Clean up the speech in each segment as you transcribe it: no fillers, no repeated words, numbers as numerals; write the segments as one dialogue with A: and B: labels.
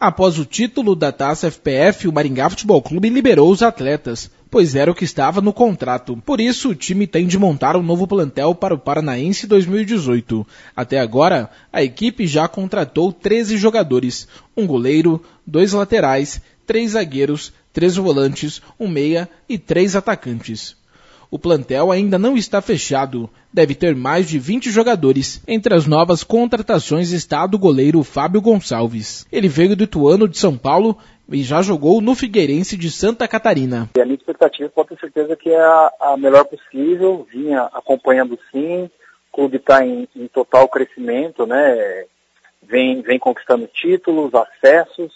A: Após o título da Taça FPF, o Maringá Futebol Clube liberou os atletas, pois era o que estava no contrato. Por isso, o time tem de montar um novo plantel para o Paranaense 2018. Até agora, a equipe já contratou 13 jogadores, um goleiro, 2 laterais, 3 zagueiros, 3 volantes, um meia e 3 atacantes. O plantel ainda não está fechado. Deve ter mais de 20 jogadores. Entre as novas contratações está a do goleiro Fábio Gonçalves. Ele veio do Ituano de São Paulo e já jogou no Figueirense de Santa Catarina.
B: A minha expectativa, pode ter certeza que é a melhor possível. Vinha acompanhando sim. O clube está em total crescimento, né? Vem conquistando títulos, acessos.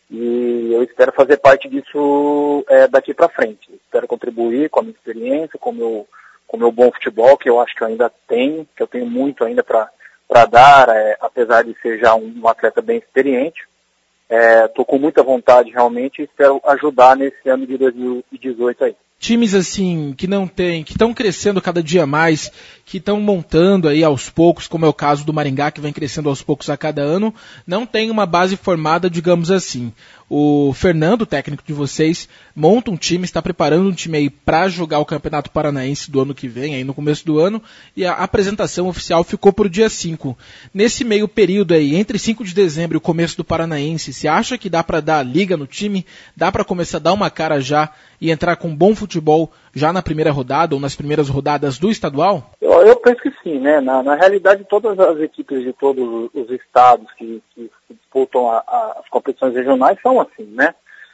B: E eu espero fazer parte disso daqui para frente. Espero contribuir com a minha experiência, com o meu bom futebol, que eu acho que eu ainda tenho, que eu tenho muito ainda para dar, apesar de ser já um atleta bem experiente. Estou com muita vontade realmente e espero ajudar nesse ano de 2018 aí.
A: Times assim, que não tem, que estão crescendo cada dia mais, que estão montando aí aos poucos, como é o caso do Maringá, que vem crescendo aos poucos a cada ano, não tem uma base formada, digamos assim. O Fernando, técnico de vocês, monta um time, está preparando um time aí para jogar o Campeonato Paranaense do ano que vem, aí no começo do ano, e a apresentação oficial ficou para o dia 5. Nesse meio período aí, entre 5 de dezembro e o começo do Paranaense, você acha que dá para dar liga no time? Dá para começar a dar uma cara já e entrar com bom futebol já na primeira rodada ou nas primeiras rodadas do estadual?
B: Eu penso que sim, né? Na realidade, todas as equipes de todos os estados que disputam as competições regionais são assim, né?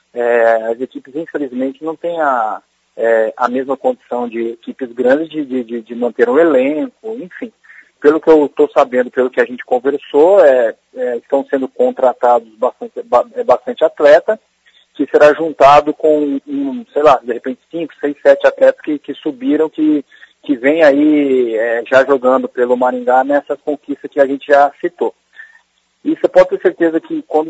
B: As equipes, infelizmente, não têm a mesma condição de equipes grandes de manter um elenco, enfim. Pelo que eu estou sabendo, pelo que a gente conversou, estão sendo contratados bastante atleta, que será juntado com, sei lá, de repente 5, 6, 7 atletas que subiram, que vem aí já jogando pelo Maringá nessas conquistas que a gente já citou. E você pode ter certeza que quando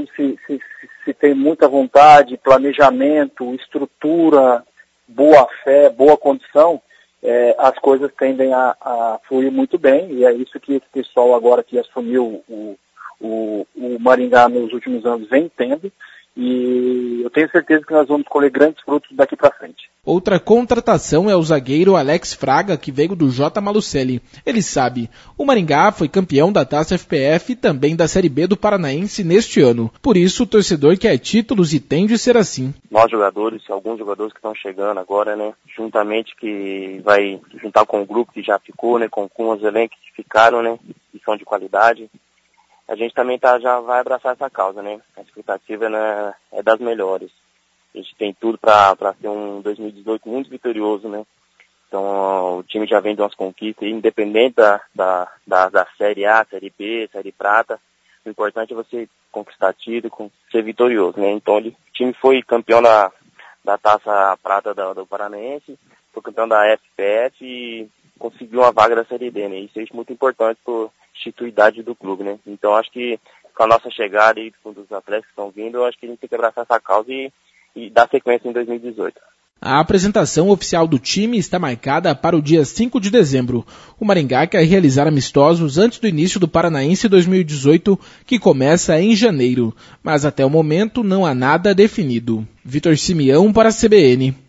B: se tem muita vontade, planejamento, estrutura, boa fé, boa condição, as coisas tendem a fluir muito bem, e é isso que esse pessoal agora que assumiu o Maringá nos últimos anos vem tendo. E eu tenho certeza que nós vamos colher grandes frutos daqui para frente.
A: Outra contratação é o zagueiro Alex Fraga, que veio do J. Malucelli. Ele sabe, o Maringá foi campeão da Taça FPF e também da Série B do Paranaense neste ano. Por isso, o torcedor quer títulos e tem de ser assim.
C: Nós jogadores, alguns jogadores que estão chegando agora, né, juntamente que vai juntar com o grupo que já ficou, né, com os elencos que ficaram, né, que são de qualidade. A gente também já vai abraçar essa causa, né? A expectativa, né, é das melhores. A gente tem tudo para ser um 2018 muito vitorioso, né? Então, o time já vem de umas conquistas, independente da Série A, Série B, Série Prata. O importante é você conquistar título, ser vitorioso, né? Então, o time foi campeão da Taça Prata do Paranaense, foi campeão da FPF e conseguiu uma vaga da Série D, né? Isso é muito importante por instituidade do clube, né? Então acho que com a nossa chegada e com os atletas que estão vindo, eu acho que a gente tem que abraçar essa causa e dar sequência em 2018.
A: A apresentação oficial do time está marcada para o dia 5 de dezembro. O Maringá quer realizar amistosos antes do início do Paranaense 2018, que começa em janeiro. Mas até o momento não há nada definido. Vitor Simeão para a CBN.